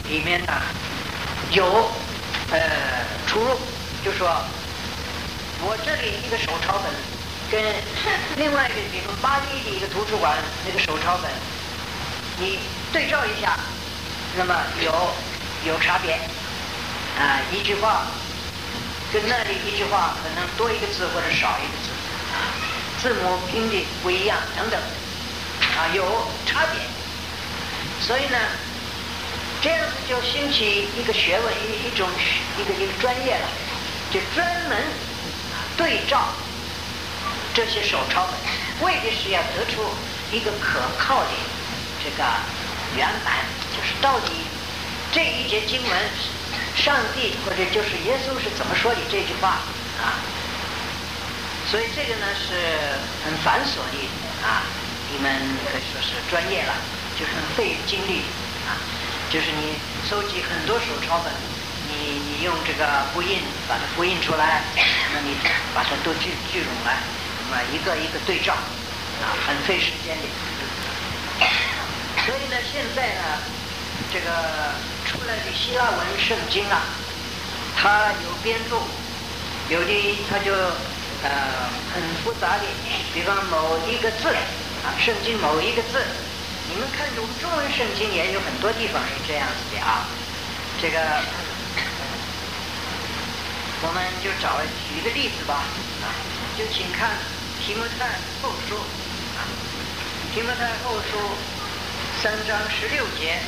里面呢有出入，就说我这里一个手抄本跟另外一个，比如巴黎的一个图书馆那个手抄本，你对照一下，那么有差别啊，一句话跟那里一句话可能多一个字或者少一个字，字母拼的不一样等等啊，有差别。所以呢，这样子就兴起一个学问，一个专业了，就专门对照这些手抄本，为的是要得出一个可靠的这个原版，就是到底这一节经文上帝或者就是耶稣是怎么说的这句话啊。所以这个呢是很繁琐的啊，你们可以说是专业了，就是很费精力啊，就是你收集很多手抄本，你用这个复印把它复印出来，那你把它都聚拢来，那么一个一个对照啊，很费时间的。所以呢，现在呢，这个出来的希腊文圣经啊，它有编注，有的它就很复杂的，比方某一个字啊，圣经某一个字，你们看我们中文圣经也有很多地方是这样子的啊。这个我们就举一个例子吧啊，就请看提摩太后书啊，提摩太后书3章16节。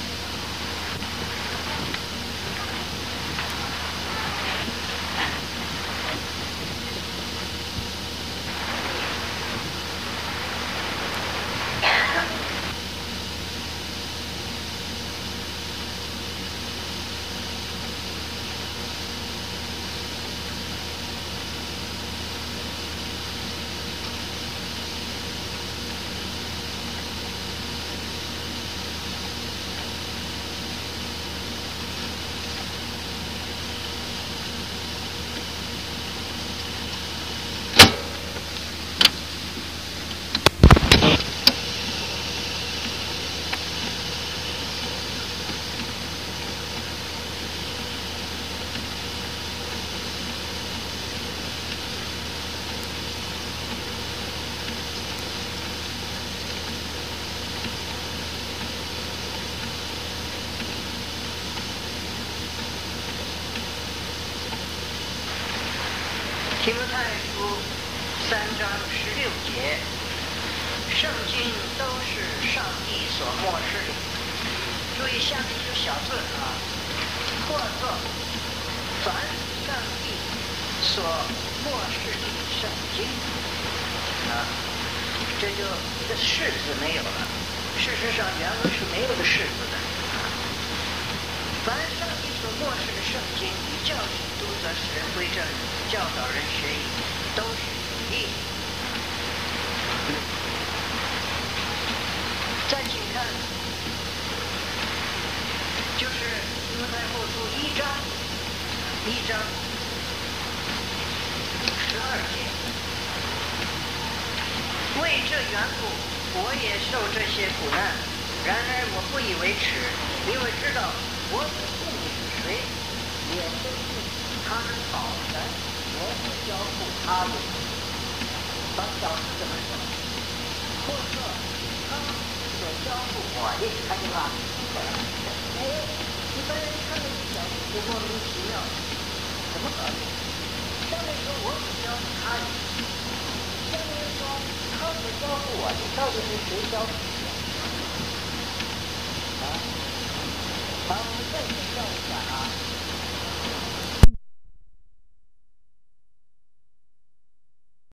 提摩太书3章16节，圣经都是上帝所默示的。注意下面一个小字啊，或作凡上帝所默示的圣经啊，这就一个是字没有了。事实上原文是没有个是字的啊。凡上帝所默示的圣经，以教训、督责、使人归正，教导人学艺，都是有益。再请看，就是提摩太后书1章12节。为这缘故，我也受这些苦难，然而我不以为耻，因为知道我所信的是谁，也深信他能保全我所交付他的。把小字怎么说？或者说他所交付我的，看见吧？一般人看到这小字就莫名其妙，怎么搞的？上面说我所交付他的，下面说他所交付我的，到底是谁交付的？啊？好，我们再请教一下啊。